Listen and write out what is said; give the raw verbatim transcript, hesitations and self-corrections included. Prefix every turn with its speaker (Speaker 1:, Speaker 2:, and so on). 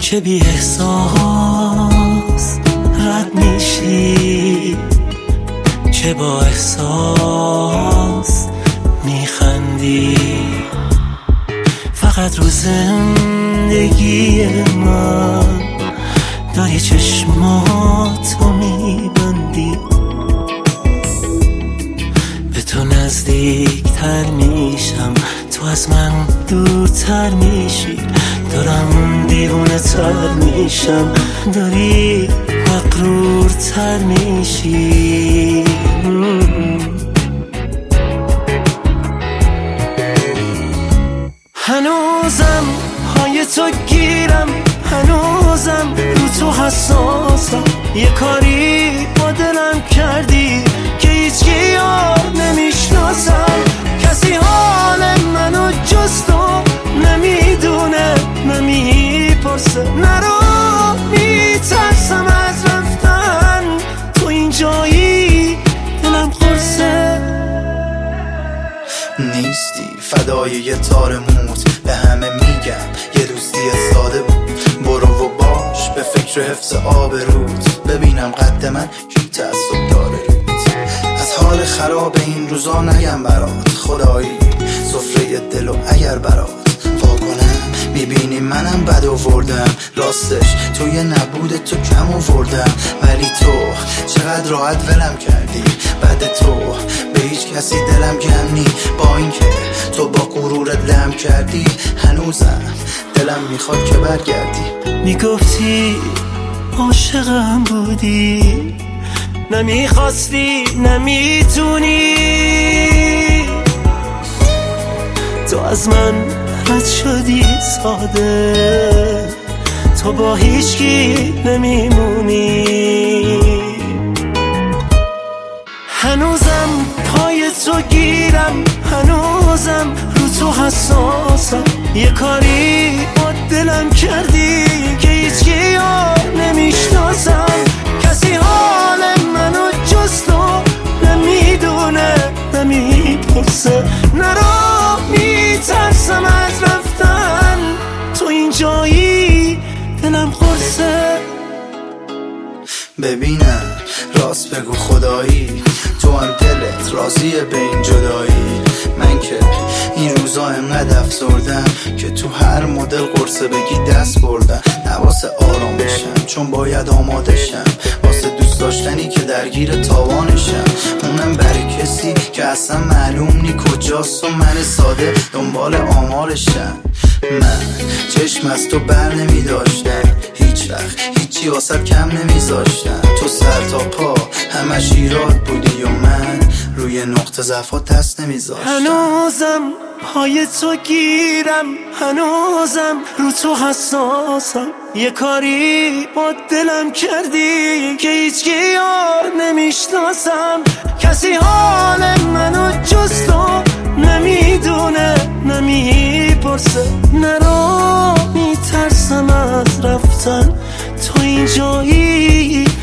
Speaker 1: که بی احساس رد میشی، که با احساس میخندی. فقط رو زندگی من داری چشماتو میبندی، به تو نزدیکتر میشم، تو از من دورتر میشی. دارم دیوونه تر میشم، داری مغرورتر میشی. هنوزم های تو گیرم، هنوزم رو تو حساسم. یه کاری با دلم کردی که هیچکی یار نمیشناسم. کسی حال منو جز تو نمیدونه، نمیپرسه. نرو میترسم از رفتن، تو اینجایی دلم قرصه.
Speaker 2: نیستی فدای یه تار موت، به همه میگم یه دوستی ساده بود. برو و باش به فکر حفظ آبروت، ببینم قد من کی تعصب داره روت. از حال خراب این روزا نگم برات، خدایی سفره دل و اگر برات وا کنم میبینی منم بد آوردم. راستش توی نبود تو کم آوردم، ولی تو چقدر راحت ولم کردی. بعد تو به هیچ کسی دلم گم نی، با اینکه تو با غرورت لم کردی. هنوزم دلم میخواد که برگردی.
Speaker 1: میگفتی عاشقم بودی، نمیخواستی نمیتونی. تو از من رد شدی ساده، تو با هیچکی نمیمونی. هنوزم پای تو گیرم، هنوزم رو تو حساسم. یه کاری با دلم کردی که هیچکی یار نمیشناسم. کسی حال منو جز تو نمیدونه، نمیپرسه. نرو میترسم از رفتن، تو اینجایی دلم قرصه.
Speaker 2: ببینم راست بگو خدایی، تو هم دلت راضیه به این جدایی. من که این روزا انقدر افسردم که تو هر مدل قرصه بگی دست بردم. نواسه آرام بشم چون باید آماده شم، واسه دوست داشتنی که درگیر تاوانشم. اونم برای کسی که اصلا معلوم نی کجاست و من ساده دنبال آمارشم. من چشم از تو بر نمی داشتم، هیچ وقت هیچی واسه کم نمیذاشتم. تو سر تا پا همش ایراد بودی و من روی نقطه ضعفات دست نمیذاشتم.
Speaker 1: هنوزم پای تو گیرم، هنوزم رو تو حساسم. یه کاری با دلم کردی که هیچکی یار نمیشناسم. کسی حال منو جز تو نمیدونه، نمیپرسه. نرو میترسم از رفتن، تو اینجایی